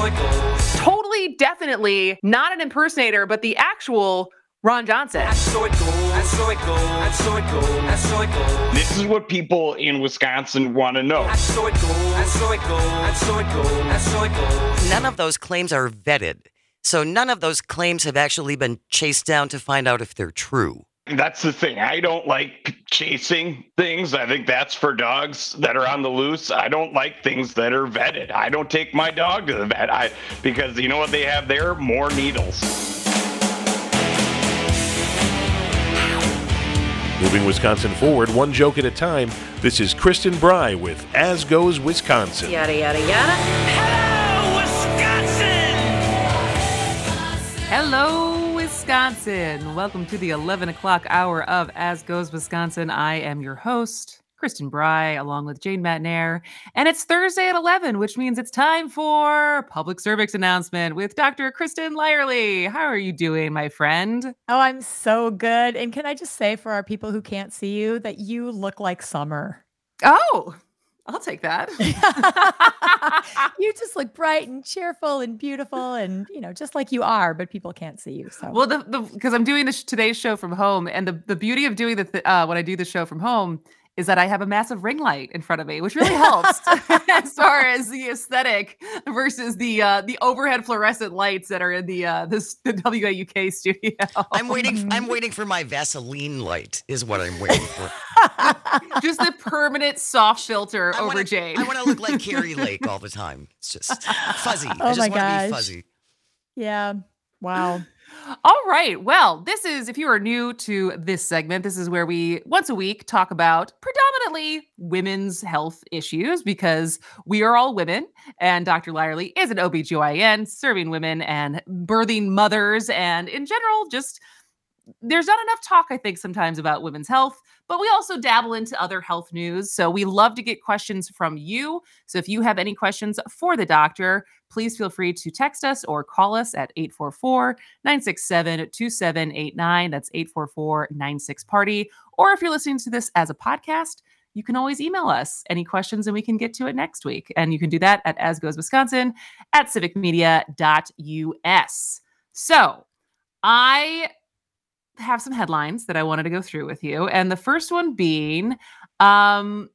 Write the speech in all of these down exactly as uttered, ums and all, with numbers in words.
so it goes. Totally, definitely not an impersonator, but the actual Ron Johnson. And so it goes, and so it goes, and so it goes, and so it goes. This is what people in Wisconsin want to know. And so it goes, and so it goes, and so it goes, and so it goes. None of those claims are vetted. So none of those claims have actually been chased down to find out if they're true. That's the thing. I don't like chasing things. I think that's for dogs that are on the loose. I don't like things that are vetted. I don't take my dog to the vet I, because you know what they have there? More needles. Moving Wisconsin forward, one joke at a time, this is Kristen Bry with As Goes Wisconsin. Yada, yada, yada. Hello, Wisconsin! Hello, Wisconsin. Welcome to the eleven o'clock hour of As Goes Wisconsin. I am your host, Kristen Bry, along with Jane Matnair. And it's Thursday at eleven, which means it's time for Public Service Announcement with Doctor Kristen Lyerly. How are you doing, my friend? Oh, I'm so good. And can I just say for our people who can't see you that you look like summer. Oh, I'll take that. You just look bright and cheerful and beautiful and, you know, just like you are, but people can't see you. So, well, the the because I'm doing this today's show from home, and the, the beauty of doing the th- uh, when I do the show from home is that I have a massive ring light in front of me, which really helps as far as the aesthetic versus the uh, the overhead fluorescent lights that are in the uh, this, the W A U K studio. I'm waiting. I'm waiting for my Vaseline light. Is what I'm waiting for. Just the permanent soft filter I over wanna, Jane. I want to look like Carrie Lake all the time. It's just fuzzy. Oh I just my want to gosh. be fuzzy. yeah. Wow. All right. Well, this is, if you are new to this segment, this is where we once a week talk about predominantly women's health issues because we are all women. And Doctor Lyerly is an O B G Y N serving women and birthing mothers. And in general, just there's not enough talk, I think, sometimes about women's health, but we also dabble into other health news. So we love to get questions from you. So if you have any questions for the doctor, please feel free to text us or call us at eight four four, nine six seven, two seven eight nine. That's eight four four, nine six, party. Or if you're listening to this as a podcast, you can always email us any questions and we can get to it next week. And you can do that at asgoeswisconsin at civicmedia dot U S. So I have some headlines that I wanted to go through with you. And the first one being, um,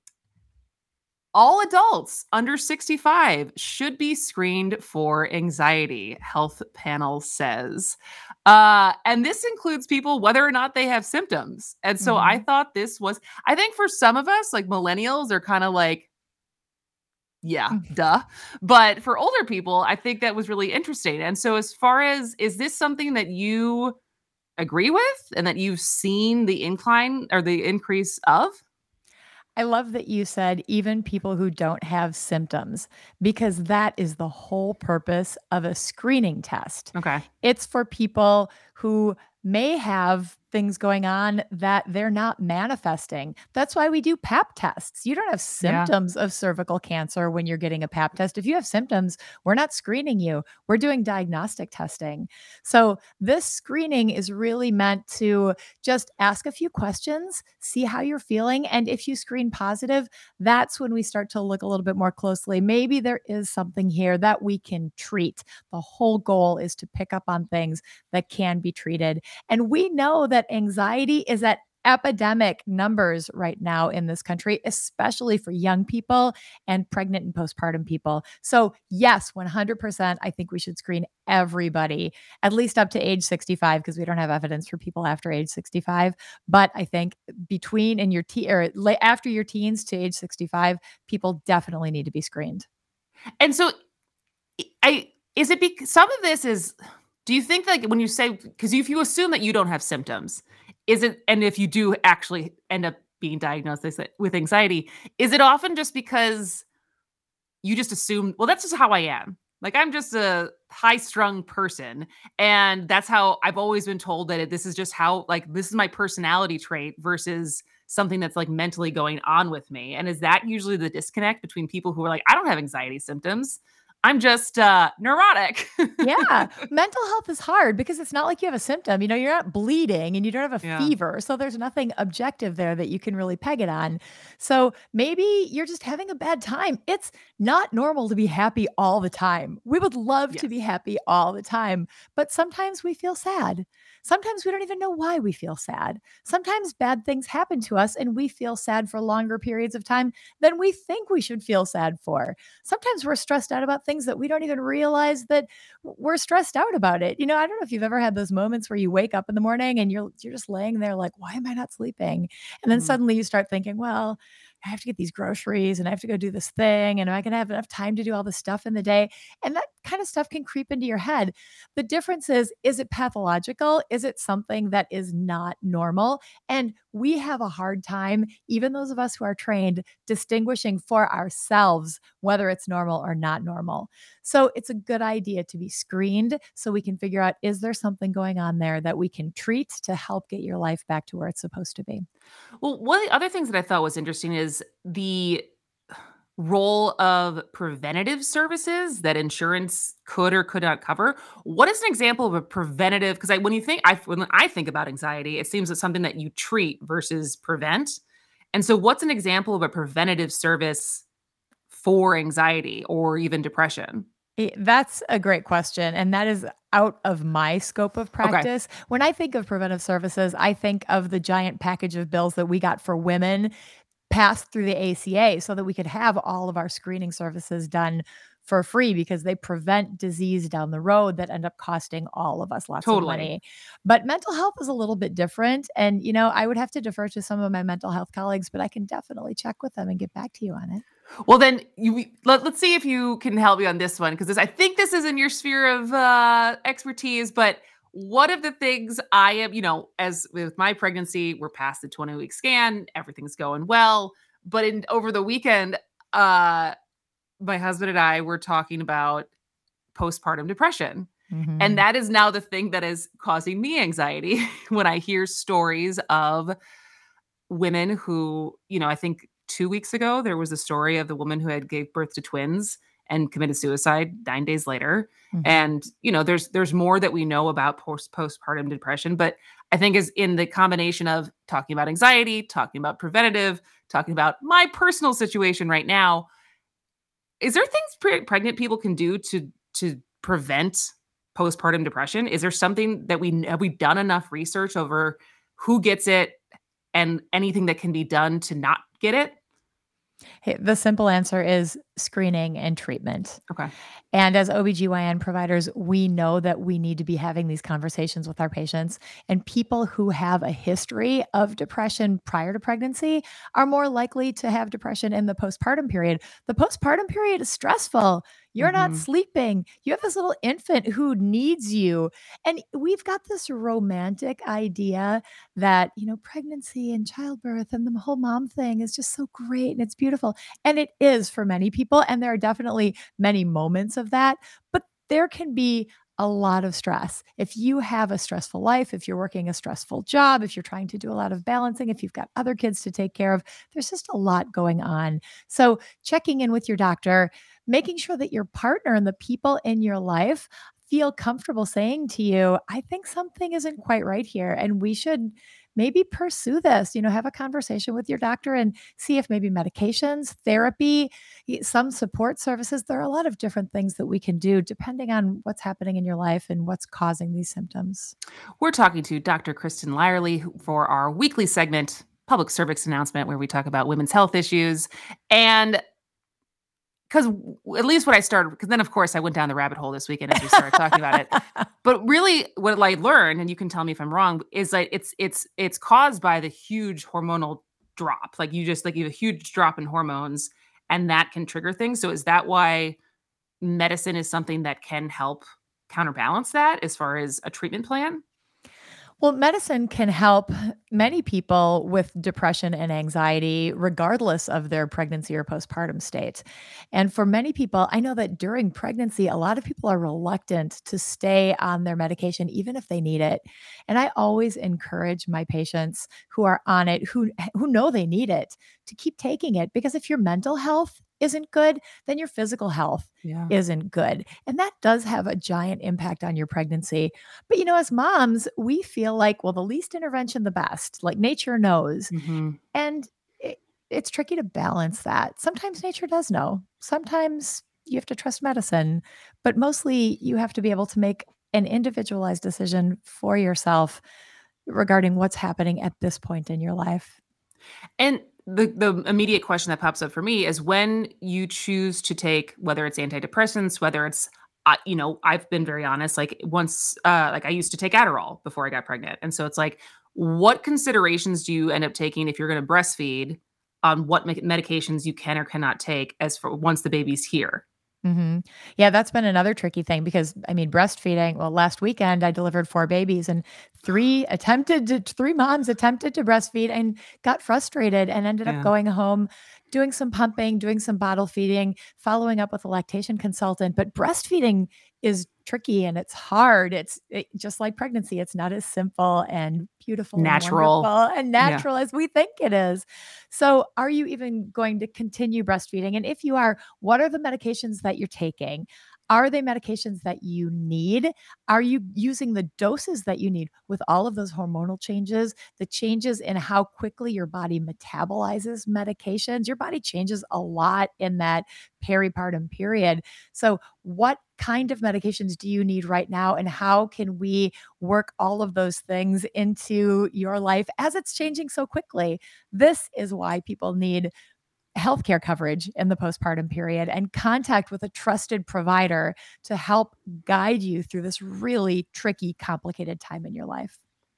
all adults under sixty-five should be screened for anxiety, health panel says. Uh, and this includes people whether or not they have symptoms. And so Mm-hmm. I thought this was, I think for some of us, like millennials, are kind of like, yeah, duh. But for older people, I think that was really interesting. And so as far as, is this something that you agree with and that you've seen the incline or the increase of? I love that you said even people who don't have symptoms, because that is the whole purpose of a screening test. Okay. It's for people who may have things going on that they're not manifesting. That's why we do pap tests. You don't have Yeah. symptoms of cervical cancer when you're getting a pap test. If you have symptoms, we're not screening you. We're doing diagnostic testing. So this screening is really meant to just ask a few questions, see how you're feeling. And if you screen positive, that's when we start to look a little bit more closely. Maybe there is something here that we can treat. The whole goal is to pick up on things that can be treated. And we know that anxiety is at epidemic numbers right now in this country, especially for young people and pregnant and postpartum people. So yes, one hundred percent, I think we should screen everybody, at least up to age sixty-five, because we don't have evidence for people after age sixty-five. But I think between and your teen or la- after your teens to age sixty-five, people definitely need to be screened. And so I, is it because some of this is, do you think like when you say, because if you assume that you don't have symptoms, is it, and if you do actually end up being diagnosed with anxiety, is it often just because you just assume, well, that's just how I am. Like I'm just a high strung person. And that's how I've always been told that it, this is just how, like, this is my personality trait versus something that's like mentally going on with me. And is that usually the disconnect between people who are like, I don't have anxiety symptoms, I'm just uh, neurotic. Yeah. Mental health is hard because it's not like you have a symptom. You know, you're not bleeding and you don't have a Yeah. fever. So there's nothing objective there that you can really peg it on. So maybe you're just having a bad time. It's not normal to be happy all the time. We would love to Yes. be happy all the time, but sometimes we feel sad. Sometimes we don't even know why we feel sad. Sometimes bad things happen to us and we feel sad for longer periods of time than we think we should feel sad for. Sometimes we're stressed out about things that we don't even realize that we're stressed out about it. You know, I don't know if you've ever had those moments where you wake up in the morning and you're you're just laying there like, why am I not sleeping? And then Mhm. suddenly you start thinking, well, I have to get these groceries and I have to go do this thing. And am I going to have enough time to do all this stuff in the day? And that kind of stuff can creep into your head. The difference is, is it pathological? Is it something that is not normal? And we have a hard time, even those of us who are trained, distinguishing for ourselves whether it's normal or not normal. So it's a good idea to be screened so we can figure out, is there something going on there that we can treat to help get your life back to where it's supposed to be? Well, one of the other things that I thought was interesting is the role of preventative services that insurance could or could not cover. What is an example of a preventative? Because I, when you think, I when I think about anxiety, it seems it's something that you treat versus prevent. And so, what's an example of a preventative service for anxiety or even depression? Eh, That's a great question. And that is out of my scope of Okay. practice. When I think of preventive services, I think of the giant package of bills that we got for women passed through the A C A so that we could have all of our screening services done for free because they prevent disease down the road that end up costing all of us lots of Totally. money. But mental health is a little bit different. And, you know, I would have to defer to some of my mental health colleagues, but I can definitely check with them and get back to you on it. Well, then you let, let's see if you can help me on this one because I think this is in your sphere of uh, expertise. But what of the things I am, you know, as with my pregnancy, we're past the twenty week scan, everything's going well. But in over the weekend, uh, my husband and I were talking about postpartum depression. Mhm. And that is now the thing that is causing me anxiety when I hear stories of women who, you know, I think two weeks ago, there was a story of the woman who had gave birth to twins and committed suicide nine days later. Mhm. And, you know, there's there's more that we know about post postpartum depression, but I think is in the combination of talking about anxiety, talking about preventative, talking about my personal situation right now. Is there things pre- pregnant people can do to to prevent postpartum depression? Is there something that we have we done enough research over who gets it and anything that can be done to not get it? Hey, the simple answer is screening and treatment. Okay. And as O B G Y N providers, we know that we need to be having these conversations with our patients. And people who have a history of depression prior to pregnancy are more likely to have depression in the postpartum period. The postpartum period is stressful. You're not Mhm. sleeping. You have this little infant who needs you. And we've got this romantic idea that, you know, pregnancy and childbirth and the whole mom thing is just so great and it's beautiful. And it is for many people. And there are definitely many moments of that. But there can be a lot of stress. If you have a stressful life, if you're working a stressful job, if you're trying to do a lot of balancing, if you've got other kids to take care of, there's just a lot going on. So checking in with your doctor, making sure that your partner and the people in your life feel comfortable saying to you, I think something isn't quite right here. And we should maybe pursue this, you know, have a conversation with your doctor and see if maybe medications, therapy, y- some support services. There are a lot of different things that we can do depending on what's happening in your life and what's causing these symptoms. We're talking to Doctor Kristen Lyerly for our weekly segment, Public Service Announcement, where we talk about women's health issues. And because at least when I started, because then of course I went down the rabbit hole this weekend as we started talking about it. But really, what I learned, and you can tell me if I'm wrong, is that it's it's it's caused by the huge hormonal drop. Like you just like you have a huge drop in hormones, and that can trigger things. So is that why medicine is something that can help counterbalance that as far as a treatment plan? Well, medicine can help many people with depression and anxiety, regardless of their pregnancy or postpartum state. And for many people, I know that during pregnancy, a lot of people are reluctant to stay on their medication, even if they need it. And I always encourage my patients who are on it, who, who know they need it, to keep taking it. Because if your mental health isn't good, then your physical health Yeah. isn't good. And that does have a giant impact on your pregnancy. But, you know, as moms, we feel like, well, the least intervention, the best, like nature knows. Mhm. And it, it's tricky to balance that. Sometimes nature does know. Sometimes you have to trust medicine, but mostly you have to be able to make an individualized decision for yourself regarding what's happening at this point in your life. And the the immediate question that pops up for me is when you choose to take, whether it's antidepressants, whether it's, uh, you know, I've been very honest, like once, uh, like I used to take Adderall before I got pregnant. And so it's like, what considerations do you end up taking if you're going to breastfeed on what me- medications you can or cannot take as for once the baby's here? Mhm. Yeah, that's been another tricky thing because, I mean, breastfeeding, well, last weekend I delivered four babies and three attempted to, three moms attempted to breastfeed and got frustrated and ended up Yeah. going home, doing some pumping, doing some bottle feeding, following up with a lactation consultant. But breastfeeding is tricky and it's hard. It's it, just like pregnancy. It's not as simple and beautiful Natural. and wonderful and Yeah. natural as we think it is. So are you even going to continue breastfeeding? And if you are, what are the medications that you're taking? Are they medications that you need? Are you using the doses that you need with all of those hormonal changes, the changes in how quickly your body metabolizes medications? Your body changes a lot in that peripartum period. So what kind of medications do you need right now? And how can we work all of those things into your life as it's changing so quickly? This is why people need healthcare coverage in the postpartum period and contact with a trusted provider to help guide you through this really tricky, complicated time in your life.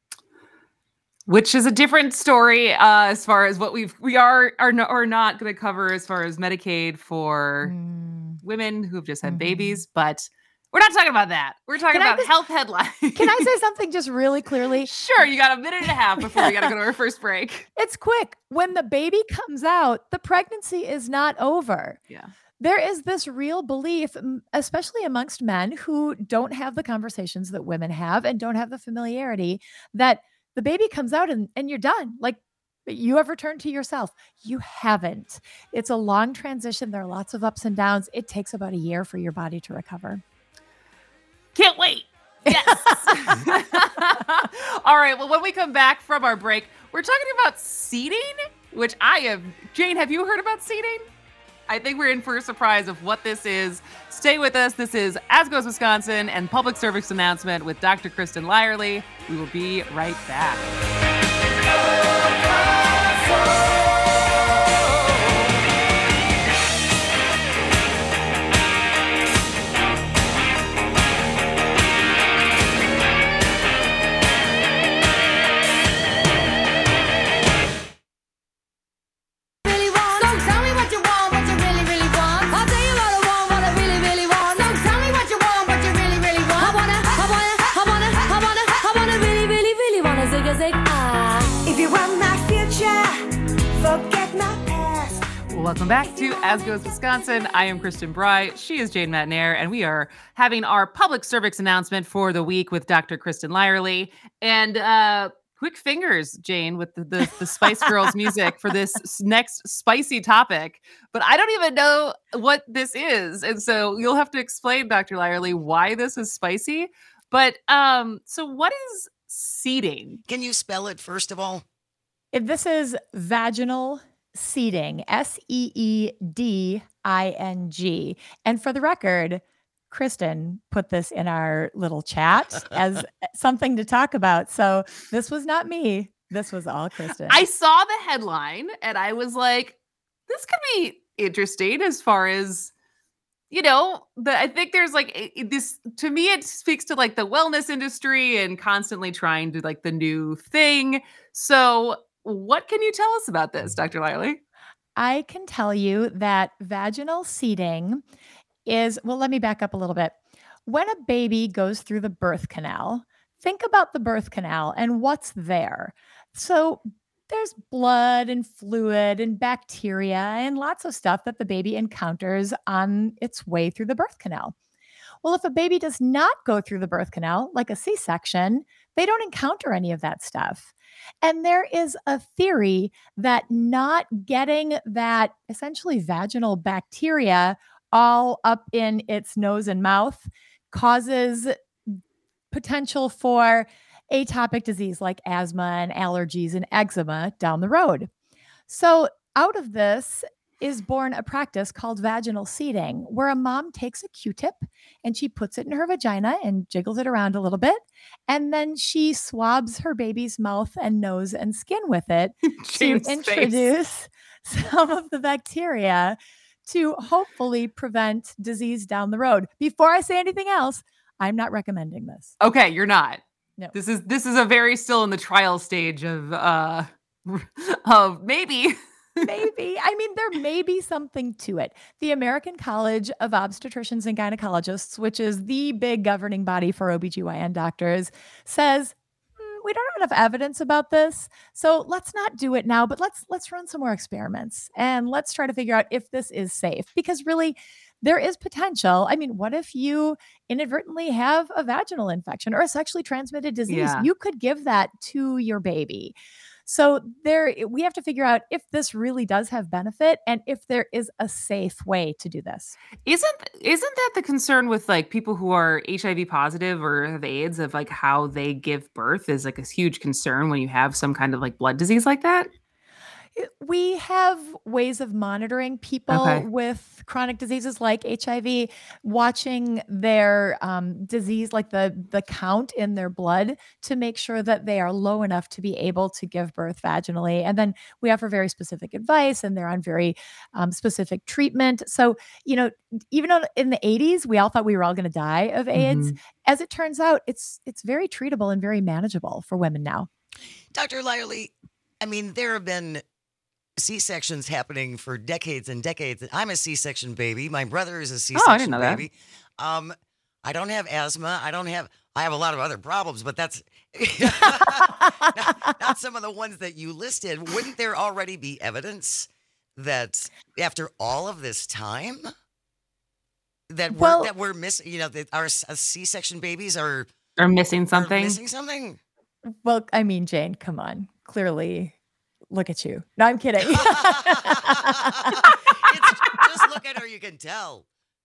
Which is a different story uh, as far as what we've we are are, no, are not going to cover as far as Medicaid for Mm. women who've just had Mhm. babies, but we're not talking about that. We're talking Can I about just- health headlines. Can I say something just really clearly? Sure, you got a minute and a half before we got to go to our first break. It's quick. When the baby comes out, the pregnancy is not over. Yeah. There is this real belief, m- especially amongst men who don't have the conversations that women have and don't have the familiarity, that the baby comes out and, and you're done. Like you have returned to yourself. You haven't. It's a long transition. There are lots of ups and downs. It takes about a year for your body to recover. Can't wait. Yes. All right. Well, when we come back from our break, we're talking about seeding, which I have. Jane, have you heard about seeding? I think we're in for a surprise of what this is. Stay with us. This is As Goes Wisconsin and Public Service Announcement with Doctor Kristen Lyerly. We will be right back. Really want. So tell me what you want, what you really, really want. I'll tell you what I want, what I really, really want. So tell me what you want, what you really, really want. I wanna, I wanna, I wanna, I wanna, I wanna really, really, really wanna zig a zig ah. If you want my future, forget my past. Welcome back to As Goes Wisconsin. I am Kristen Bry. She is Jane Matnair, and we are having our public service announcement for the week with Doctor Kristen Lyerly. And uh, quick fingers, Jane, with the, the, the Spice Girls music for this s- next spicy topic. But I don't even know what this is. And so you'll have to explain, Doctor Lyerly, why this is spicy. But um, so what is seeding? Can you spell it first of all? If this is vaginal seeding, S E E D I N G. And for the record, Kristen put this in our little chat as something to talk about. So this was not me. This was all Kristen. I saw the headline and I was like, this could be interesting as far as, you know, the, I think there's like it- it- this, to me, it speaks to like the wellness industry and constantly trying to like the new thing. So what can you tell us about this, Doctor Lyerly? I can tell you that vaginal seeding is, well, let me back up a little bit. When a baby goes through the birth canal, think about the birth canal and what's there. So there's blood and fluid and bacteria and lots of stuff that the baby encounters on its way through the birth canal. Well, if a baby does not go through the birth canal, like a C-section, they don't encounter any of that stuff. And there is a theory that not getting that essentially vaginal bacteria all up in its nose and mouth causes potential for atopic disease like asthma and allergies and eczema down the road. So out of this is born a practice called vaginal seeding, where a mom takes a Q-tip and she puts it in her vagina and jiggles it around a little bit. And then she swabs her baby's mouth and nose and skin with it to Jane's face. introduce some of the bacteria to hopefully prevent disease down the road. Before I say anything else, I'm not recommending this. Okay, you're not. No. This is this is a very still in the trial stage of uh of maybe. Maybe. I mean, there may be something to it. The American College of Obstetricians and Gynecologists, which is the big governing body for O B G Y N doctors, says, "Hmm, we don't have enough evidence about this. So let's not do it now, but let's let's run some more experiments and let's try to figure out if this is safe." Because really, there is potential. I mean, what if you inadvertently have a vaginal infection or a sexually transmitted disease? Yeah. You could give that to your baby. So there, we have to figure out if this really does have benefit and if there is a safe way to do this. Isn't isn't that the concern with like people who are H I V positive or have AIDS of like how they give birth is like a huge concern when you have some kind of like blood disease like that? We have ways of monitoring people Okay. with chronic diseases like H I V, watching their um, disease, like the the count in their blood, to make sure that they are low enough to be able to give birth vaginally. And then we offer very specific advice, and they're on very um, specific treatment. So, you know, even on, in the eighties, we all thought we were all going to die of AIDS. Mhm. As it turns out, it's it's very treatable and very manageable for women now. Doctor Lyerly, I mean, there have been C-sections happening for decades and decades. I'm a C-section baby. My brother is a C-section Oh, I didn't know that. baby. Um, I don't have asthma. I don't have. I have a lot of other problems, but that's not, not some of the ones that you listed. Wouldn't there already be evidence that after all of this time that we're Well- that we're missing? You know, that our s- uh, C-section babies are, Or missing are something. missing something. Well, I mean, Jane, come on. Clearly, look at you. No, I'm kidding. It's, just look at her, you can tell.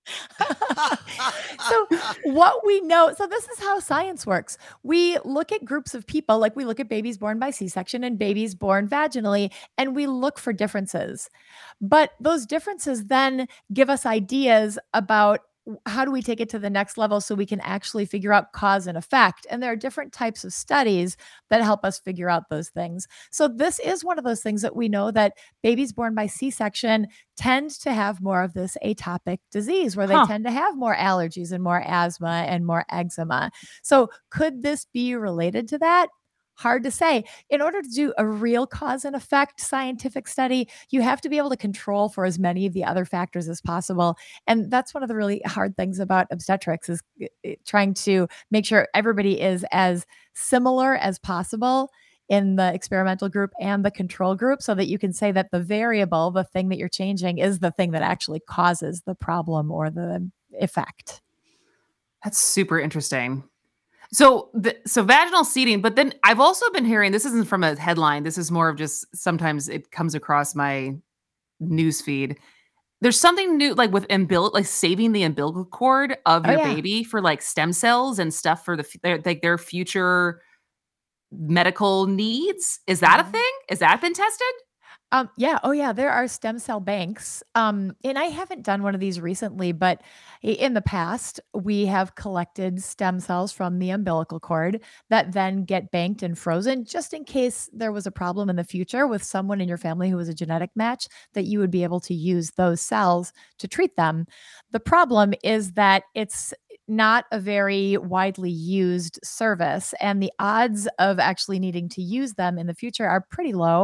So what we know, so this is how science works. We look at groups of people, like we look at babies born by C-section and babies born vaginally, and we look for differences. But those differences then give us ideas about how do we take it to the next level so we can actually figure out cause and effect. And there are different types of studies that help us figure out those things. So this is one of those things that we know that babies born by C-section tend to have more of this atopic disease, where they Huh. tend to have more allergies and more asthma and more eczema. So could this be related to that? Hard to say. In order to do a real cause and effect scientific study, you have to be able to control for as many of the other factors as possible. And that's one of the really hard things about obstetrics, is i- i- trying to make sure everybody is as similar as possible in the experimental group and the control group, so that you can say that the variable, the thing that you're changing, is the thing that actually causes the problem or the effect. That's super interesting. So, the, so vaginal seeding, but then I've also been hearing, this isn't from a headline. This is more of just sometimes it comes across my news feed. There's something new, like with umbil, like saving the umbilical cord of Oh, your yeah. baby for like stem cells and stuff for the f- their, like their future medical needs. Is that a Mhm. thing? Is that been tested? Um, yeah. Oh, yeah. There are stem cell banks. Um, and I haven't done one of these recently, but i- in the past, we have collected stem cells from the umbilical cord that then get banked and frozen, just in case there was a problem in the future with someone in your family who was a genetic match, that you would be able to use those cells to treat them. The problem is that it's not a very widely used service, and the odds of actually needing to use them in the future are pretty low.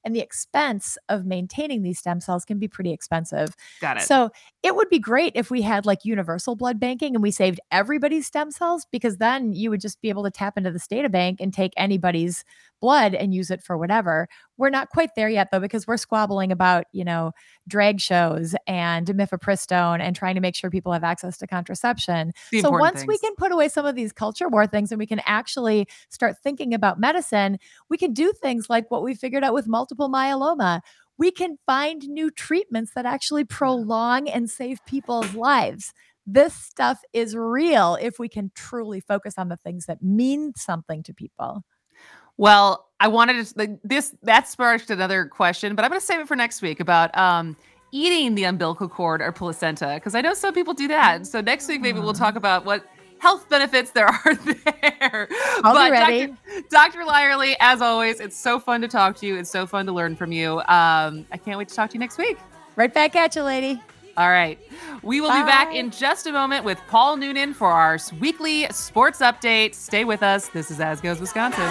and the expense of maintaining these stem cells can be pretty expensive. Got it. So it would be great if we had like universal blood banking and we saved everybody's stem cells, because then you would just be able to tap into this data bank and take anybody's blood and use it for whatever. We're not quite there yet though, because we're squabbling about, you know, drag shows and mifepristone and trying to make sure people have access to contraception. The So important once we things. can put away some of these culture war things and we can actually start thinking about medicine, we can do things like what we figured out with multiple myeloma. We can find new treatments that actually prolong and save people's lives. This stuff is real if we can truly focus on the things that mean something to people. Well, I wanted to like, this that sparked another question, but I'm going to save it for next week about um eating the umbilical cord or placenta, because I know some people do that. So next week maybe we'll talk about what health benefits there are there. I'll be but ready. Doctor Doctor Lyerly, as always, it's so fun to talk to you. It's so fun to learn from you. Um, I can't wait to talk to you next week. Right back at you, lady. All right. We will be back Bye. in just a moment with Paul Noonan for our weekly sports update. Stay with us. This is As Goes Wisconsin.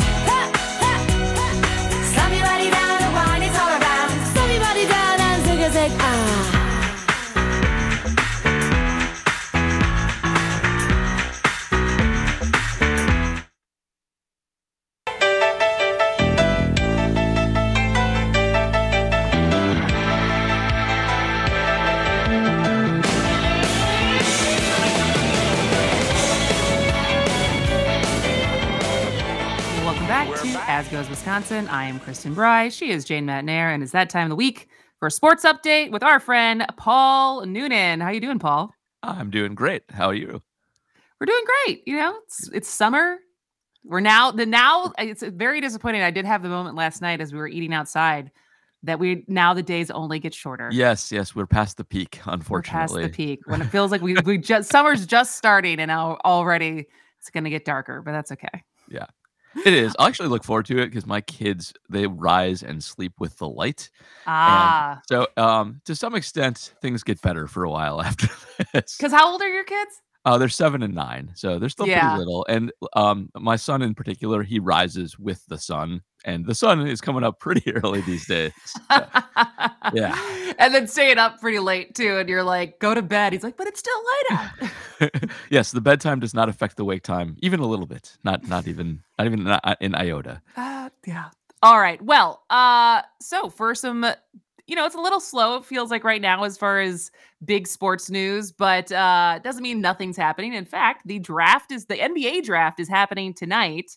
Slam your body down and wine it's all around. Slam your body down and zig a zig ah. Welcome back to As Goes Wisconsin. I am Kristen Bry. She is Jane Matnair, and it's that time of the week for a sports update with our friend Paul Noonan. How you doing, Paul? I'm doing great. How are you? We're doing great. You know, it's it's summer. We're now the now. It's very disappointing. I did have the moment last night as we were eating outside that we now the days only get shorter. Yes, yes, we're past the peak, We're unfortunately. past the peak when it feels like we we just summer's just starting and now already it's going to get darker, but that's okay. Yeah, it is. I actually look forward to it because my kids, they rise and sleep with the light. Ah, And so um, to some extent, things get better for a while after this. because how old are your kids? Uh, they're seven and nine, so they're still Yeah. pretty little. And um, my son in particular, he rises with the sun, and the sun is coming up pretty early these days. So, yeah. And then staying up pretty late too. And you're like, go to bed. He's like, but it's still light out. yes, the bedtime does not affect the wake time, even a little bit. Not not even not even an an iota. Uh, yeah. All right. Well, uh, so for some, you know, it's a little slow. It feels like right now as far as big sports news, but uh, it doesn't mean nothing's happening. In fact, the draft is the N B A draft is happening tonight.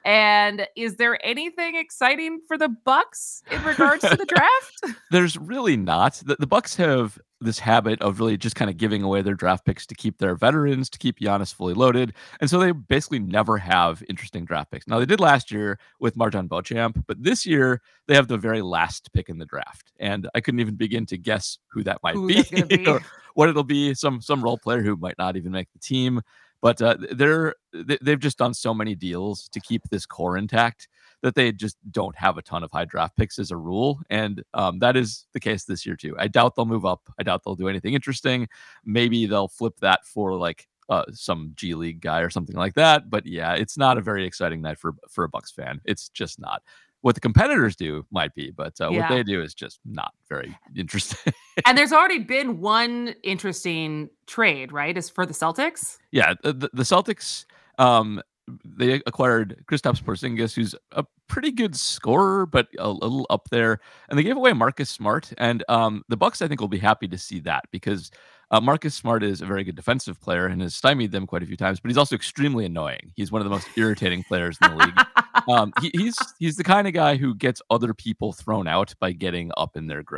And is there anything exciting for the Bucks in regards to the draft? There's really not. The, the Bucks have this habit of really just kind of giving away their draft picks to keep their veterans, to keep Giannis fully loaded. And so they basically never have interesting draft picks. Now, they did last year with Martin Beauchamp, but this year they have the very last pick in the draft. And I couldn't even begin to guess who that might Who be, that's gonna be. or what it'll be. Some some role player who might not even make the team. But uh, they're they- they've just done so many deals to keep this core intact that they just don't have a ton of high draft picks as a rule. And um, that is the case this year, too. I doubt they'll move up. I doubt they'll do anything interesting. Maybe they'll flip that for like uh, some G League guy or something like that. But yeah, it's not a very exciting night for, for a Bucks fan. It's just not. What the competitors do might be, but uh, Yeah. what they do is just not very interesting. And there's already been one interesting trade, right? Is for the Celtics. Yeah, the, the the Celtics, um, they acquired Kristaps Porzingis, who's a pretty good scorer, but a, a little up there, and they gave away Marcus Smart. And um, the Bucks, I think, will be happy to see that because uh, Marcus Smart is a very good defensive player and has stymied them quite a few times. But he's also extremely annoying. He's one of the most irritating players in the league. Um, he, he's he's the kind of guy who gets other people thrown out by getting up in their grill.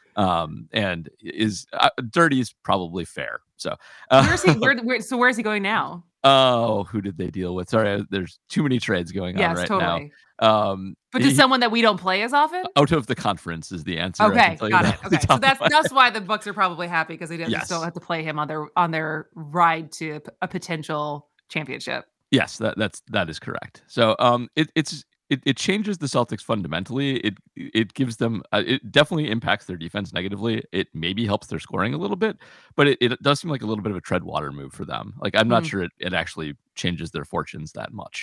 Um, and is uh, dirty is probably fair. So uh, Where's he? Where, where, so where's he going now? Oh, who did they deal with? Sorry, I- there's too many trades going on Yes, right totally. now. Um, But to he- someone that we don't play as often. out of the conference is the answer. I can Okay, tell you got that it. off the Okay, so top of that's my that's head. why the Bucks are probably happy because they don't, just Yes. don't have to play him on their on their ride to p- a potential championship. Yes, that that's that is correct. So um, it it's it, it changes the Celtics fundamentally. It it gives them uh, it definitely impacts their defense negatively. It maybe helps their scoring a little bit, but it, it does seem like a little bit of a tread water move for them. Like I'm not Mm. sure it, it actually changes their fortunes that much.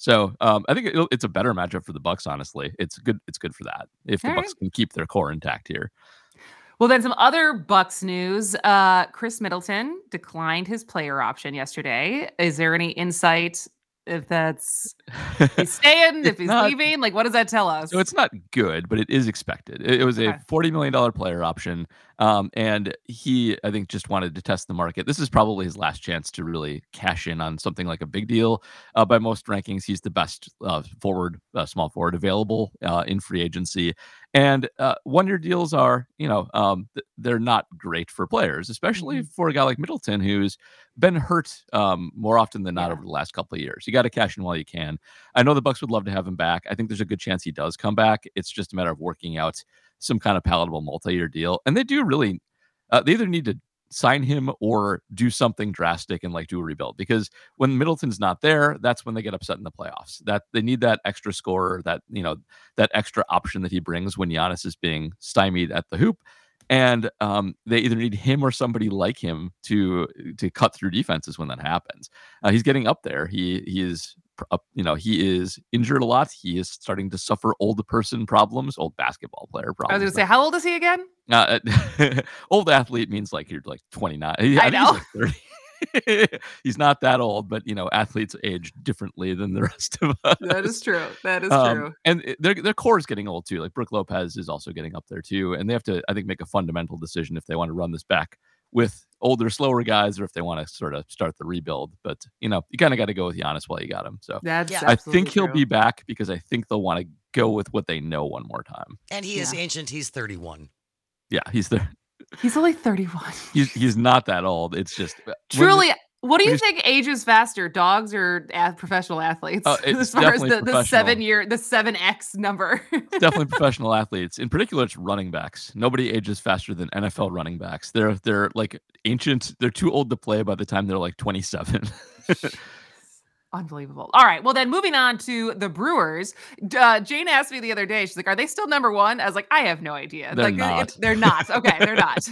So um, I think it, it's a better matchup for the Bucks. Honestly, it's good. It's good for that if the All Bucks right. can keep their core intact here. Well, then some other Bucks news. Uh, Chris Middleton declined his player option yesterday. Is there any insight if that's he's staying, if It's he's not- leaving? Like, what does that tell us? So it's not good, but it is expected. It, it was a Okay. forty million dollars player option. Um, and he, I think, just wanted to test the market. This is probably his last chance to really cash in on something like a big deal. Uh, by most rankings, he's the best uh, forward, uh, small forward available uh, in free agency. And uh, one-year deals are, you know, um, th- they're not great for players, especially Mhm. for a guy like Middleton, who's been hurt um, more often than not Yeah. over the last couple of years. You got to cash in while you can. I know the Bucks would love to have him back. I think there's a good chance he does come back. It's just a matter of working out some kind of palatable multi-year deal. And they do really, uh, they either need to sign him or do something drastic and like do a rebuild, because when Middleton's not there, that's when they get upset in the playoffs. That they need that extra scorer, that, you know, that extra option that he brings when Giannis is being stymied at the hoop. And um, they either need him or somebody like him to to cut through defenses when that happens. Uh, he's getting up there. He he is uh, you know, he is injured a lot. He is starting to suffer old person problems, old basketball player I was problems. going to say, how old is he again? Uh, old athlete means like you're like twenty-nine. He- I think know. He's, like thirty. He's not that old, but you know, athletes age differently than the rest of us. That is true. That is Um, true. and it- their their core is getting old too. Like Brooke Lopez is also getting up there too, and they have to, I think, make a fundamental decision if they want to run this back with older, slower guys, or if they want to sort of start the rebuild. But you know, you kind of got to go with Giannis while you got him. So That's Yeah. I absolutely think he'll true. be back because I think they'll want to go with what they know one more time. And he is Yeah. ancient. He's thirty-one. Yeah, he's there. He's only thirty-one. He's he's not that old. It's just when the- Truly, what do when you he's- think ages faster, dogs or ath- professional athletes? Uh, it's as far as definitely the, the professional. seven year, the seven X number. It's definitely professional athletes. In particular, it's running backs. Nobody ages faster than N F L running backs. They're they're like ancient. They're too old to play by the time they're like twenty-seven. Unbelievable. All right. Well, then moving on to the Brewers. D- Uh, Jane asked me the other day, she's like, are they still number one? I was like, I have no idea. They're like, it- not. it- they're not. Okay. They're not.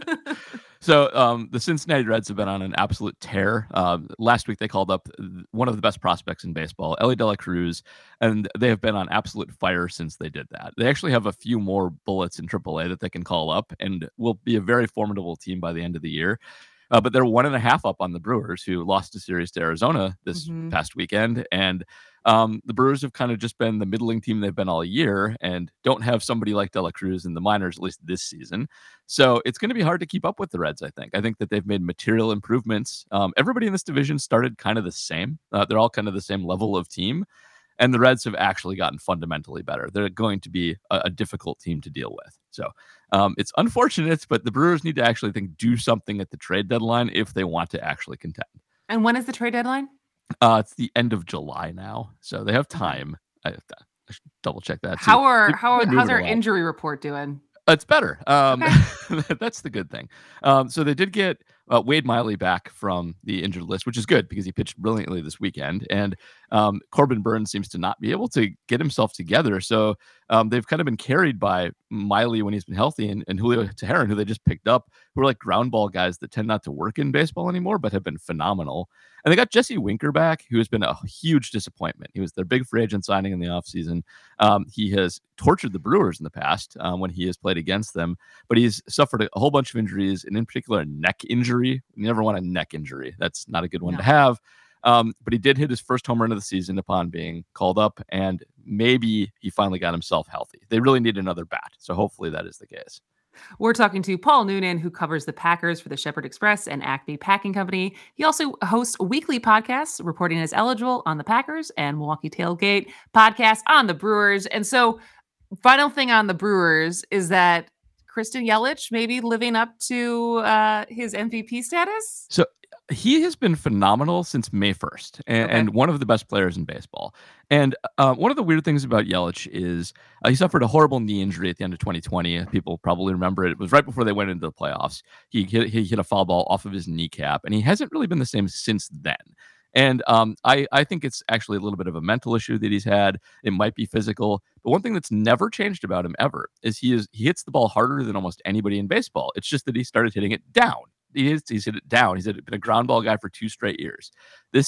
So um, the Cincinnati Reds have been on an absolute tear. Um, last week they called up one of the best prospects in baseball, Ellie De La Cruz, and they have been on absolute fire since they did that. They actually have a few more bullets in triple A that they can call up and will be a very formidable team by the end of the year. Uh, but they're one and a half up on the Brewers, who lost a series to Arizona this Mhm. past weekend. And um, the Brewers have kind of just been the middling team they've been all year and don't have somebody like De La Cruz in the minors, at least this season. So it's going to be hard to keep up with the Reds, I think. I think that they've made material improvements. Um, everybody in this division started kind of the same. Uh, they're all kind of the same level of team. And the Reds have actually gotten fundamentally better. They're going to be a, a difficult team to deal with. So um, it's unfortunate, but the Brewers need to actually think do something at the trade deadline if they want to actually contend. And when is the trade deadline? Uh, it's the end of July now, so they have time. I, I should double check that. too. How are They're- how they're how's moving our along. injury report doing? It's better. Um, Okay. That's the good thing. Um, so they did get uh, Wade Miley back from the injured list, which is good because he pitched brilliantly this weekend. And um, Corbin Burns seems to not be able to get himself together. So um, they've kind of been carried by Miley when he's been healthy and, and Julio Teheran, who they just picked up, who are like ground ball guys that tend not to work in baseball anymore, but have been phenomenal. And they got Jesse Winker back, who has been a huge disappointment. He was their big free agent signing in the offseason. Um, he has tortured the Brewers in the past um, when he has played against them, but he's suffered a whole bunch of injuries, and in particular, a neck injury. You never want a neck injury. That's not a good one No. to have. Um, but he did hit his first home run of the season upon being called up, and maybe he finally got himself healthy. They really need another bat, so hopefully that is the case. We're talking to Paul Noonan, who covers the Packers for the Shepherd Express and Acme Packing Company. He also hosts weekly podcasts reporting as eligible on the Packers and Milwaukee Tailgate podcast on the Brewers. And so, final thing on the Brewers is that Kristen Yelich maybe living up to uh, his M V P status. So he has been phenomenal since May first and, Okay. and one of the best players in baseball. And uh, one of the weird things about Yelich is uh, he suffered a horrible knee injury at the end of twenty twenty. People probably remember it. It was right before they went into the playoffs. He hit, he hit a foul ball off of his kneecap, and he hasn't really been the same since then. And um, I, I think it's actually a little bit of a mental issue that he's had. It might be physical. But one thing that's never changed about him ever is he is he hits the ball harder than almost anybody in baseball. It's just that he started hitting it down. He is, he's hit it down. He's been a ground ball guy for two straight years. This year,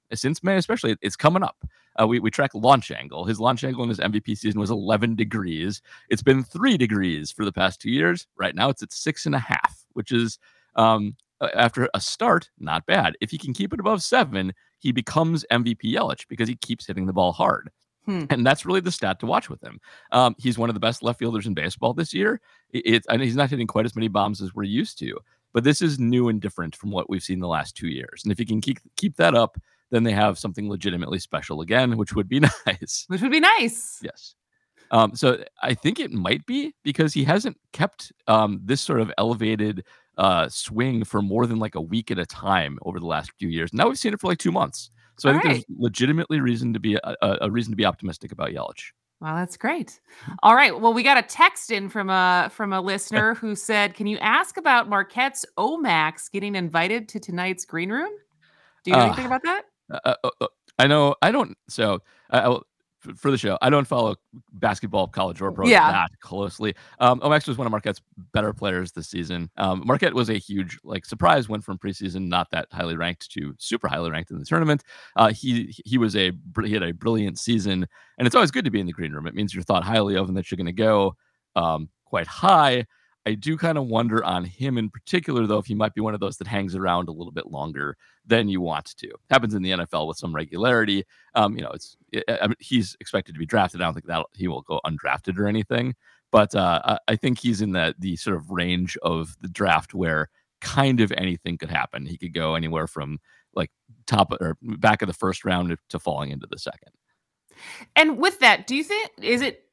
since May, especially, it's coming up. Uh, we, we track launch angle. His launch angle in his M V P season was eleven degrees. It's been three degrees for the past two years. Right now, it's at six and a half, which is, um, after a start, not bad. If he can keep it above seven, he becomes M V P Yelich because he keeps hitting the ball hard. Hmm. And that's really the stat to watch with him. Um, he's one of the best left fielders in baseball this year. It, it, I know he's not hitting quite as many bombs as we're used to, but this is new and different from what we've seen the last two years. And if he can keep keep that up, then they have something legitimately special again, which would be nice. Which would be nice. Yes. Um, so I think it might be because he hasn't kept um, this sort of elevated uh, swing for more than like a week at a time over the last few years. Now we've seen it for like two months. So I All think right. there's legitimately reason to be a, a, a reason to be optimistic about Yelich. Wow, that's great. All right. Well, we got a text in from a from a listener who said, "Can you ask about Marquette's Omax getting invited to tonight's green room? Do you know Uh, anything about that?" Uh, uh, uh, I know I don't. So I, I will, f- for the show, I don't follow basketball, college or pro Yeah. that closely. Um, Omax was one of Marquette's better players this season. Um, Marquette was a huge like surprise, went from preseason not that highly ranked to super highly ranked in the tournament. Uh, he he was a br- he had a brilliant season, and it's always good to be in the green room. It means you're thought highly of and that you're going to go um, quite high. I do kind of wonder on him in particular, though, if he might be one of those that hangs around a little bit longer than you want to. Happens in the N F L with some regularity. Um, you know, it's it, I mean, he's expected to be drafted. I don't think that he will go undrafted or anything, but uh, I, I think he's in the the sort of range of the draft where kind of anything could happen. He could go anywhere from like top or back of the first round to falling into the second. And with that, do you think is it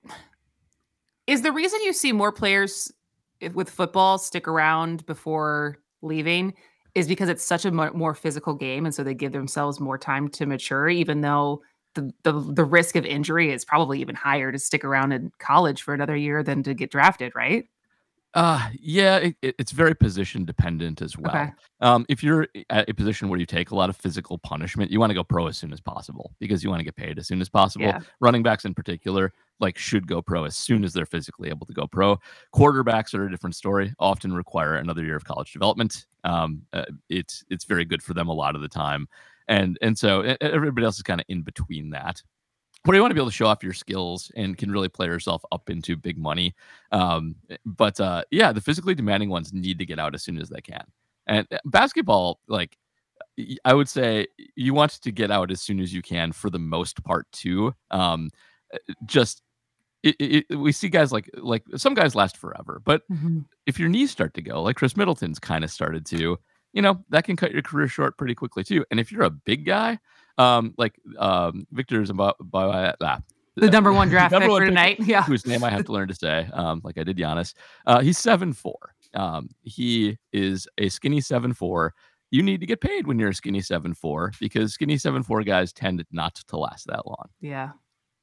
is the reason you see more players if- with football stick around before leaving is because it's such a mo- more physical game, and so they give themselves more time to mature, even though the, the the risk of injury is probably even higher to stick around in college for another year than to get drafted, right? Uh, yeah, it, it- it's very position dependent as well. Okay. Um, if you're at a position where you take a lot of physical punishment, you want to go pro as soon as possible because you want to get paid as soon as possible. Yeah. Running backs in particular, like should go pro as soon as they're physically able to go pro. Quarterbacks are a different story, often require another year of college development. Um, uh, it's it's very good for them a lot of the time. And and so e- everybody else is kind of in between that where you want to be able to show off your skills and can really play yourself up into big money. Um, but uh, yeah, the physically demanding ones need to get out as soon as they can. And uh, basketball, like y- I would say, you want to get out as soon as you can for the most part too. Um, uh, just it, it, we see guys like like some guys last forever, but if your knees start to go, like Chris Middleton's kind of started to, you know, that can cut your career short pretty quickly too. And if you're a big guy, um, like um, Victor's about by The number one draft number pick one for pick, tonight. Yeah. whose name I have to learn to say, um, like I did Giannis. Uh, he's seven four. Um, he is a skinny seven four. You need to get paid when you're a skinny seven four because skinny seven four guys tend not to last that long. Yeah.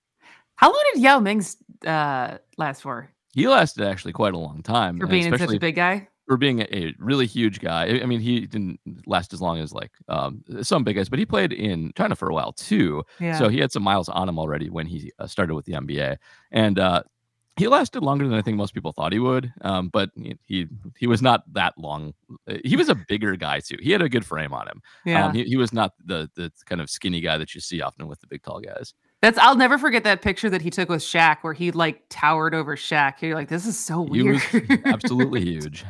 How long did Yao Ming's uh, last for? He lasted actually quite a long time, For and being such especially a big guy? for being a, a really huge guy. I I mean, he didn't last as long as like um, some big guys, but he played in China for a while too. Yeah. So he had some miles on him already when he uh, started with the N B A, and uh, he lasted longer than I think most people thought he would. Um, but he, he he was not that long. Uh, He was a bigger guy too. He had a good frame on him. Yeah. Um, he, he was not the the kind of skinny guy that you see often with the big tall guys. That's I'll never forget that picture that he took with Shaq where he like towered over Shaq. You're like, this is so He weird. was absolutely huge.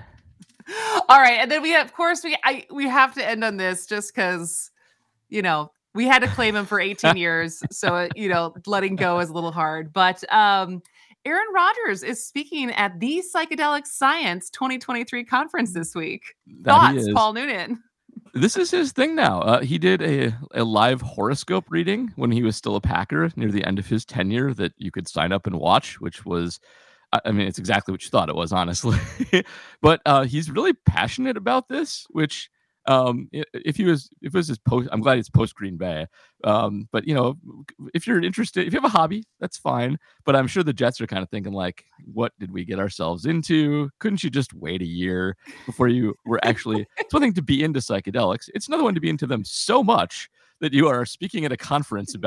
All right. And then we have, of course, we I we have to end on this just because, you know, we had to claim him for eighteen years. So uh, you know, letting go is a little hard. But um Aaron Rodgers is speaking at the Psychedelic Science twenty twenty-three conference this week. That he Thoughts, is. Paul Noonan? This is his thing now. Uh, he did a, a live horoscope reading when he was still a Packer near the end of his tenure that you could sign up and watch, which was, I I mean, it's exactly what you thought it was, honestly. But uh, he's really passionate about this, which um, i- if he was, if it was his post, I'm glad it's post Green Bay. Um, but you know, if you're interested, if you have a hobby, that's fine. But I'm sure the Jets are kind of thinking like, what did we get ourselves into? Couldn't you just wait a year before you were actually? It's one thing to be into psychedelics. It's another one to be into them so much that you are speaking at a conference about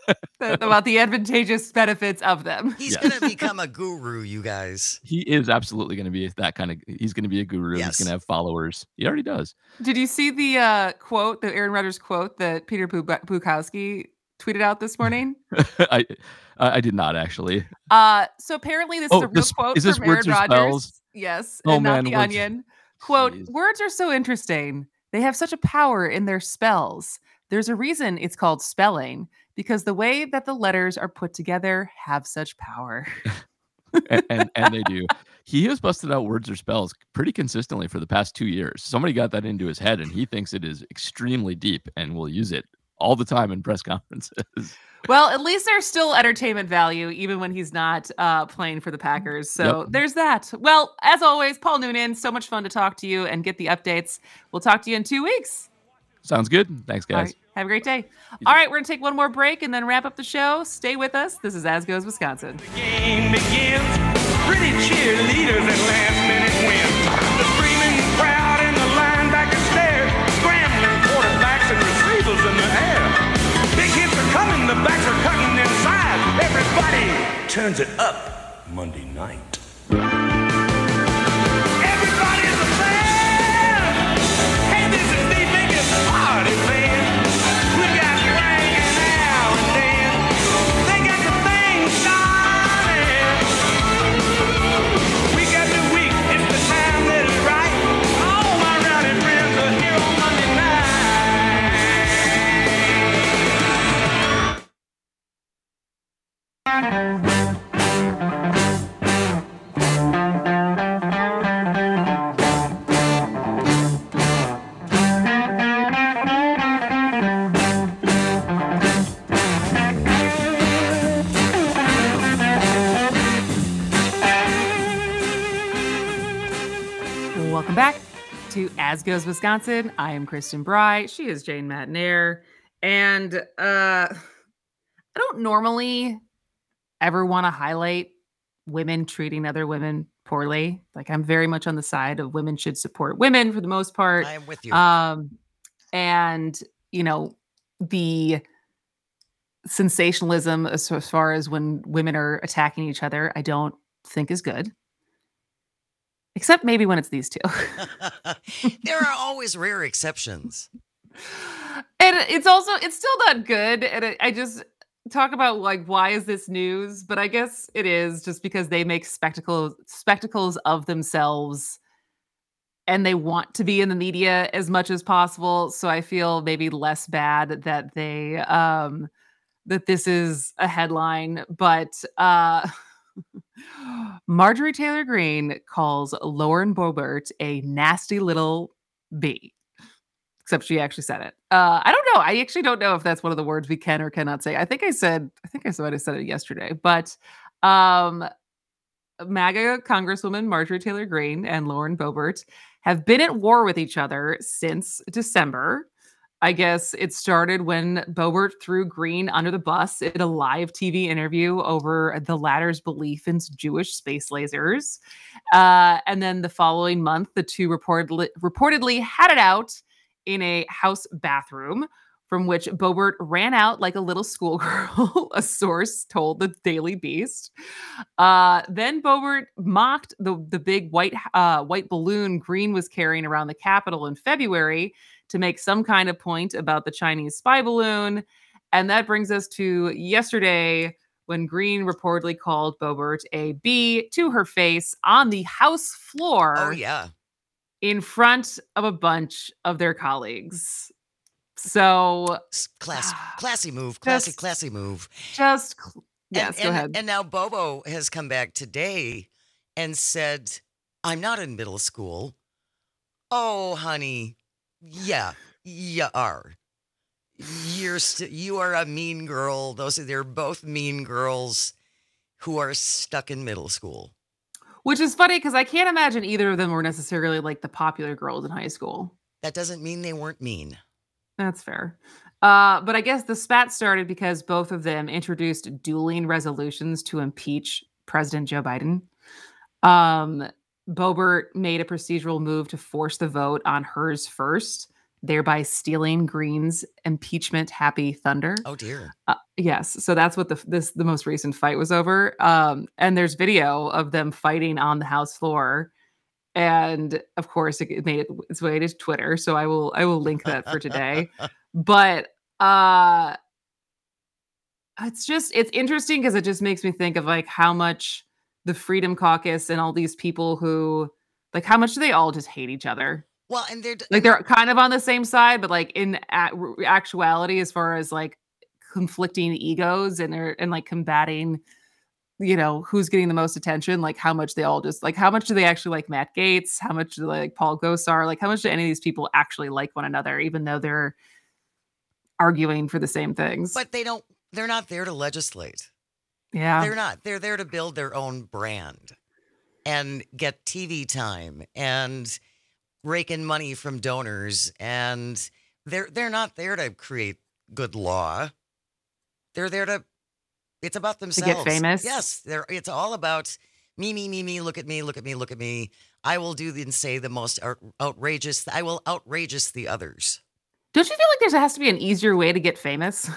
th- about the advantageous benefits of them. He's Yes. going to become a guru, you guys. He is absolutely going to be that kind of. He's going to be a guru. Yes. He's going to have followers. He already does. Did you see the uh, quote, the Aaron Rodgers quote that Peter Bu- Bukowski tweeted out this morning? I I did not actually. Uh, so apparently this Oh, is a real this- quote is this from Aaron words or Rodgers. spells? Yes, Oh, and not man, the words- Onion. Quote, Jeez. words are so interesting. They have such a power in their spells. There's a reason it's called spelling, because the way that the letters are put together have such power. and, and and they do. He has busted out words or spells pretty consistently for the past two years. Somebody got that into his head, and he thinks it is extremely deep, and will use it all the time in press conferences. Well, at least there's still entertainment value, even when he's not uh, playing for the Packers. So Yep. there's that. Well, as always, Paul Noonan, so much fun to talk to you and get the updates. We'll talk to you in two weeks. Sounds good. Thanks, All guys. right, have a great day. All right, we're going to take one more break and then wrap up the show. Stay with us. This is As Goes Wisconsin. Game begins. Pretty cheerleaders and last minute wins. The screaming crowd and the linebacker stare. Scrambling quarterbacks and receivers in the air. Big hits are coming, the backs are cutting inside. Everybody turns it up Monday night. Everybody's a fan. Hey, this is the biggest party fan. We got Frank and Al and Dan. They got the thing started. We got the week, it's the time that is right. All my rowdy friends are here on Monday night. Welcome back to As Goes Wisconsin. I am Kristen Bry. She is Jane Matnair. And uh, I don't normally ever want to highlight women treating other women poorly. Like, I'm very much on the side of women should support women for the most part. I am with you. Um, and, you know, the sensationalism as, as far as when women are attacking each other, I don't think is good. Except maybe when it's these two. There are always rare exceptions. And it's also, it's still not good. And I, I just talk about like, why is this news? But I guess it is just because they make spectacles, spectacles of themselves and they want to be in the media as much as possible. So I feel maybe less bad that they, um, that this is a headline, but, uh, Marjorie Taylor Greene calls Lauren Boebert a nasty little bee. Except she actually said it. Uh, I don't know. I actually don't know if that's one of the words we can or cannot say. I think I said, I think I said I said it yesterday. But um, MAGA Congresswoman Marjorie Taylor Greene and Lauren Boebert have been at war with each other since December. I guess it started when Boebert threw Greene under the bus in a live T V interview over the latter's belief in Jewish space lasers. Uh, and then the following month, the two reportedly, reportedly had it out in a house bathroom, from which Boebert ran out like a little schoolgirl, a source told the Daily Beast. Uh, then Boebert mocked the, the big white, uh, white balloon Greene was carrying around the Capitol in February to make some kind of point about the Chinese spy balloon. And that brings us to yesterday, when Greene reportedly called Boebert a bee to her face on the House floor. Oh, yeah. In front of a bunch of their colleagues. So S- Class, classy move. Classy, Just- classy move. just, cl- yes, and, go and, ahead. And now Bobo has come back today and said, I'm not in middle school. Oh, honey. Yeah, you are. You're st- you are a mean girl. Those are they're both mean girls who are stuck in middle school. Which is funny because I can't imagine either of them were necessarily like the popular girls in high school. That doesn't mean they weren't mean. That's fair. Uh, but I guess the spat started because both of them introduced dueling resolutions to impeach President Joe Biden. Um, Boebert made a procedural move to force the vote on hers first, thereby stealing Green's impeachment happy thunder. Oh dear. Uh, yes, so that's what the this the most recent fight was over. Um, and there's video of them fighting on the House floor, and of course it, it made it its way to Twitter. So I will I will link that for today. But uh, it's just it's interesting because it just makes me think of like how much the Freedom Caucus and all these people who like how much do they all just hate each other? Well, and they're Like they're kind of on the same side, but like in a- actuality, as far as like conflicting egos and they're and like combating, you know, who's getting the most attention, like how much they all just like how much do they actually like Matt Gaetz? How much do they like Paul Gosar? Like how much do any of these people actually like one another, even though they're arguing for the same things? but they don't. They're not there to legislate. yeah, They're not. They're there to build their own brand and get T V time and rake in money from donors. And they're they're not there to create good law. They're there to. It's about to themselves. get famous. Yes, they're. It's all about me, me, me, me. Look at me. Look at me. Look at me. I will do and say the most out, outrageous. I will outrageous the others. Don't you feel like there has to be an easier way to get famous?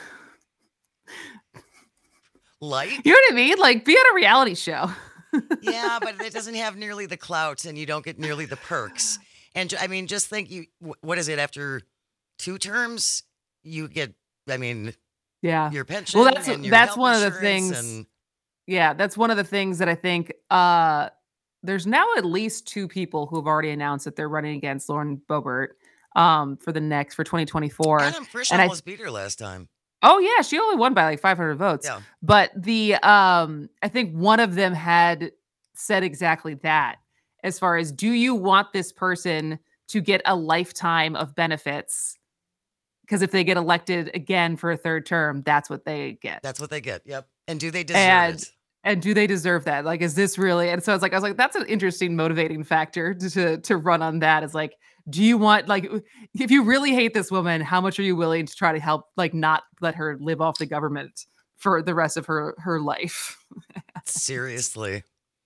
Like. You know what I mean? Like be on a reality show. Yeah, but it doesn't have nearly the clout, and you don't get nearly the perks. And ju- I mean, just think you. wh- What is it after two terms? You get. I mean, Yeah. your pension. Well, that's and your that's health one of the insurance things. And Yeah, that's one of the things that I think uh there's now at least two people who have already announced that they're running against Lauren Boebert um for the next for twenty twenty-four. Adam Frisch and I almost beat her last time. Oh yeah, she only won by like five hundred votes. Yeah. But the um I think one of them had said exactly that as far as do you want this person to get a lifetime of benefits? Because if they get elected again for a third term, that's what they get. That's what they get. Yep. And do they deserve And it? and do they deserve that? Like, is this really? And so it's like, I was like, that's an interesting motivating factor to to, to run on that. Is like, do you want like, if you really hate this woman, how much are you willing to try to help, like, not let her live off the government for the rest of her her life? Seriously.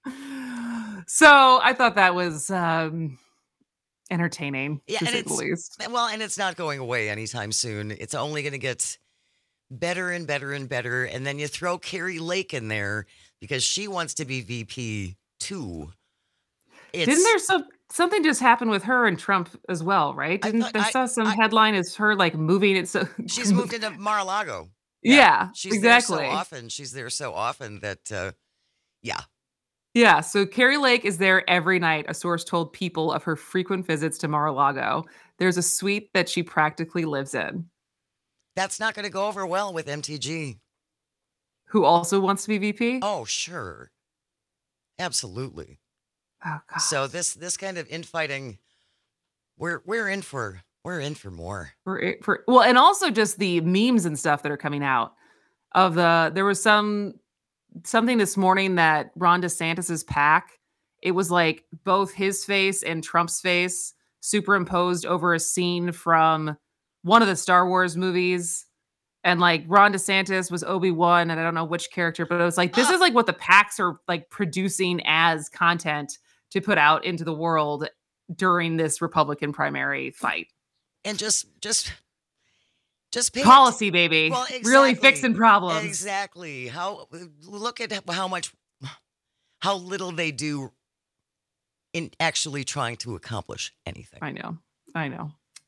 So I thought that was um entertaining, Yeah, to and say the it's- least. Well, and it's not going away anytime soon. It's only going to get better and better and better. And then you throw Carrie Lake in there because she wants to be V P too. It's, Didn't there some something just happen with her and Trump as well, right? I Didn't thought- I, I- saw some I- headline is her like moving it so She's moved into Mar-a-Lago. Yeah, She's exactly. there so often. She's there so often that, uh, yeah. Yeah, so Carrie Lake is there every night, a source told People of her frequent visits to Mar-a-Lago. There's a suite that she practically lives in. That's not going to go over well with M T G. Who also wants to be V P? Oh, sure. Absolutely. Oh, God. So this this kind of infighting, we're we're in for we're in for more. For, for well, and also just the memes and stuff that are coming out of the. There was some something this morning that Ron DeSantis's PAC. It was like both his face and Trump's face superimposed over a scene from one of the Star Wars movies. And like Ron DeSantis was Obi-Wan, and I don't know which character, but it was like, this is like what the PACs are like producing as content to put out into the world during this Republican primary fight. And just just just pay Policy, baby. Well, Really exactly. fixing problems. Exactly. How look at how much how little they do in actually trying to accomplish anything. I know. I know.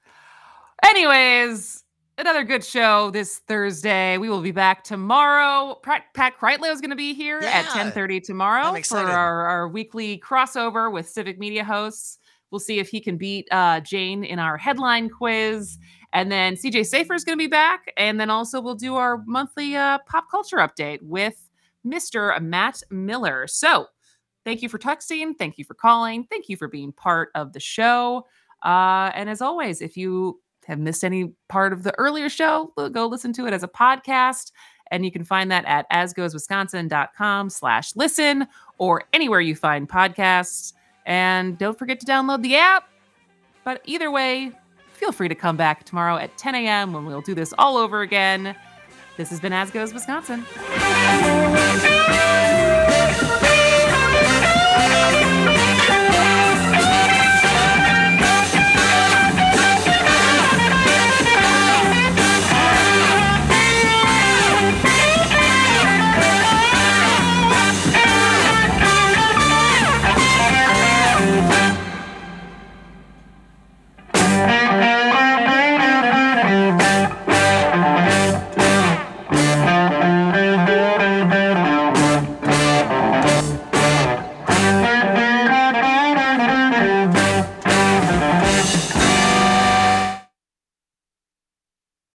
Anyways, another good show this Thursday. We will be back tomorrow. Pat, Pat Kreitlow is going to be here at Yeah. ten thirty tomorrow I'm for excited. our, our weekly crossover with Civic Media hosts. We'll see if he can beat uh, Jane in our headline quiz. And then C J Safer is going to be back. And then also we'll do our monthly uh, pop culture update with Mister Matt Miller. So thank you for texting. Thank you for calling. Thank you for being part of the show. Uh, and as always, if you have missed any part of the earlier show, go listen to it as a podcast. And you can find that at asgoeswisconsin.com slash listen or anywhere you find podcasts. And don't forget to download the app. But either way, feel free to come back tomorrow at ten a.m. when we'll do this all over again. This has been As Goes Wisconsin.